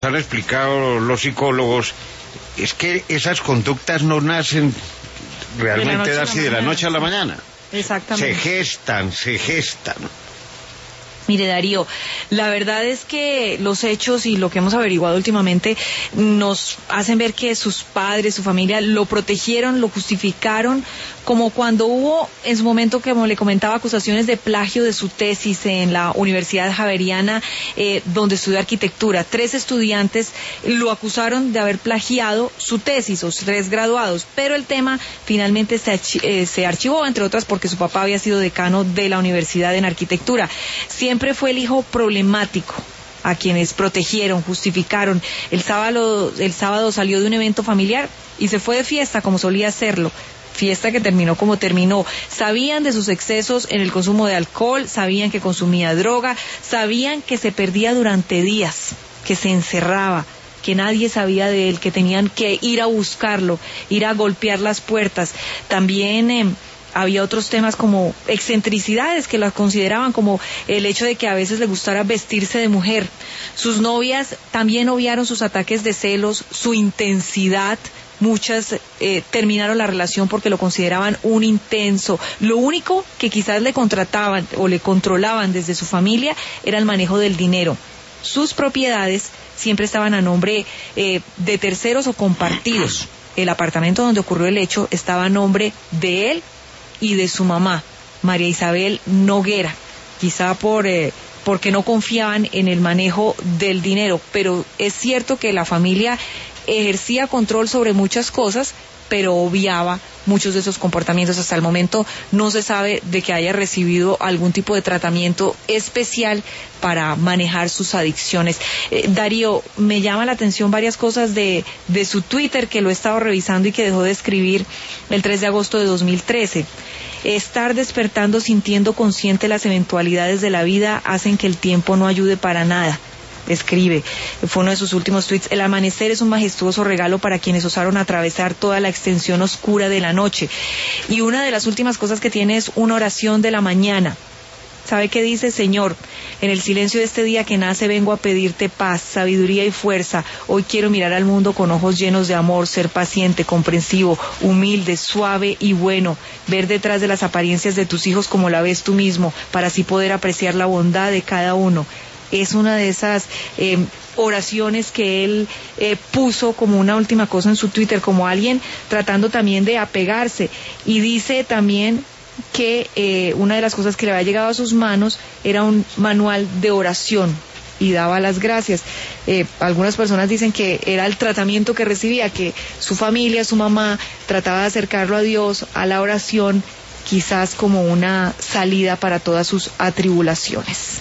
Han explicado los psicólogos, es que esas conductas no nacen realmente así de la noche a la mañana. Exactamente. Se gestan. Mire, Darío, la verdad es que los hechos y lo que hemos averiguado últimamente nos hacen ver que sus padres, su familia, lo protegieron, lo justificaron, como cuando hubo en su momento, como le comentaba, acusaciones de plagio de su tesis en la Universidad Javeriana, donde estudió arquitectura. 3 estudiantes lo acusaron de haber plagiado su tesis, o 3 graduados, pero el tema finalmente se archivó, entre otras porque su papá había sido decano de la universidad en arquitectura. Siempre fue el hijo problemático a quienes protegieron, justificaron. El sábado salió de un evento familiar y se fue de fiesta como solía hacerlo. Fiesta que terminó como terminó. Sabían de sus excesos en el consumo de alcohol, sabían que consumía droga, sabían que se perdía durante días, que se encerraba, que nadie sabía de él, que tenían que ir a buscarlo, ir a golpear las puertas. También había otros temas como excentricidades que las consideraban, como el hecho de que a veces le gustara vestirse de mujer. Sus novias también obviaron sus ataques de celos, su intensidad. Muchas terminaron la relación porque lo consideraban un intenso. Lo único que quizás le contrataban o le controlaban desde su familia era el manejo del dinero. Sus propiedades siempre estaban a nombre de terceros o compartidos. El apartamento donde ocurrió el hecho estaba a nombre de él y de su mamá, María Isabel Noguera, quizá porque no confiaban en el manejo del dinero, pero es cierto que la familia ejercía control sobre muchas cosas, pero obviaba muchos de esos comportamientos. Hasta el momento no se sabe de que haya recibido algún tipo de tratamiento especial para manejar sus adicciones. Darío, me llama la atención varias cosas de su Twitter, que lo he estado revisando y que dejó de escribir el 3 de agosto de 2013. Estar despertando sintiendo consciente las eventualidades de la vida hacen que el tiempo no ayude para nada. Escribe, fue uno de sus últimos tweets: el amanecer es un majestuoso regalo para quienes osaron atravesar toda la extensión oscura de la noche. Y una de las últimas cosas que tiene es una oración de la mañana. ¿Sabe qué dice? Señor, en el silencio de este día que nace vengo a pedirte paz, sabiduría y fuerza. Hoy quiero mirar al mundo con ojos llenos de amor, ser paciente, comprensivo, humilde, suave y bueno, ver detrás de las apariencias de tus hijos como la ves tú mismo, para así poder apreciar la bondad de cada uno. Es una de esas oraciones que él puso como una última cosa en su Twitter, como alguien tratando también de apegarse. Y dice también que una de las cosas que le había llegado a sus manos era un manual de oración y daba las gracias. Algunas personas dicen que era el tratamiento que recibía, que su familia, su mamá, trataba de acercarlo a Dios, a la oración, quizás como una salida para todas sus atribulaciones.